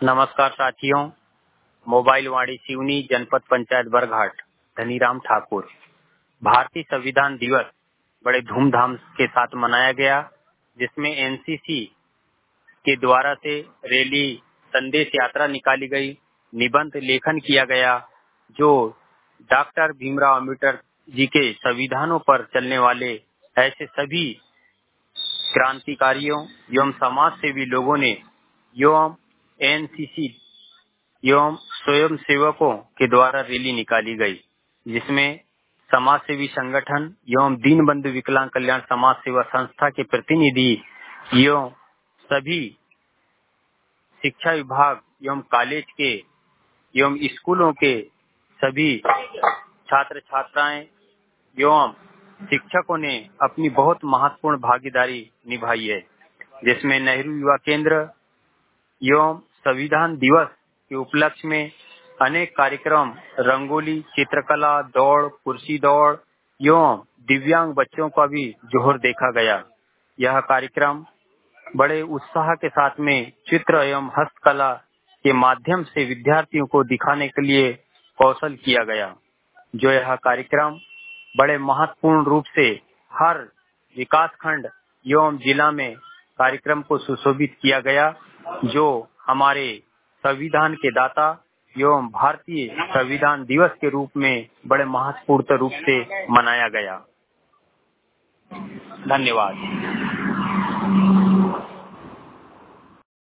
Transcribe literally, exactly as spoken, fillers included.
नमस्कार साथियों, मोबाइल वाणी सिवनी जनपद पंचायत बरघाट धनीराम ठाकुर। भारतीय संविधान दिवस बड़े धूमधाम के साथ मनाया गया, जिसमें एनसीसी के द्वारा से रैली, संदेश यात्रा निकाली गई, निबंध लेखन किया गया, जो डॉक्टर भीमराव अम्बेडकर जी के संविधानों पर चलने वाले ऐसे सभी क्रांतिकारियों एवं समाज सेवी लोगों ने एवं एनसीसी एवं स्वयं सेवकों के द्वारा रैली निकाली गई, जिसमें समाज सेवी संगठन एवं दीनबंधु विकलांग कल्याण समाज सेवा संस्था के प्रतिनिधि एवं सभी शिक्षा विभाग एवं कॉलेज के एवं स्कूलों के सभी छात्र छात्राएं एवं शिक्षकों ने अपनी बहुत महत्वपूर्ण भागीदारी निभाई है, जिसमें नेहरू युवा केंद्र एवं संविधान दिवस के उपलक्ष्य में अनेक कार्यक्रम, रंगोली, चित्रकला, दौड़, कुर्सी दौड़ एवं दिव्यांग बच्चों का भी जोहर देखा गया। यह कार्यक्रम बड़े उत्साह के साथ में चित्र एवं हस्तकला के माध्यम से विद्यार्थियों को दिखाने के लिए कौशल किया गया। जो यह कार्यक्रम बड़े महत्वपूर्ण रूप से हर विकास खंड एवं जिला में कार्यक्रम को सुशोभित किया गया, जो हमारे संविधान के दाता एवं भारतीय संविधान दिवस के रूप में बड़े महत्वपूर्ण रूप से मनाया गया। धन्यवाद।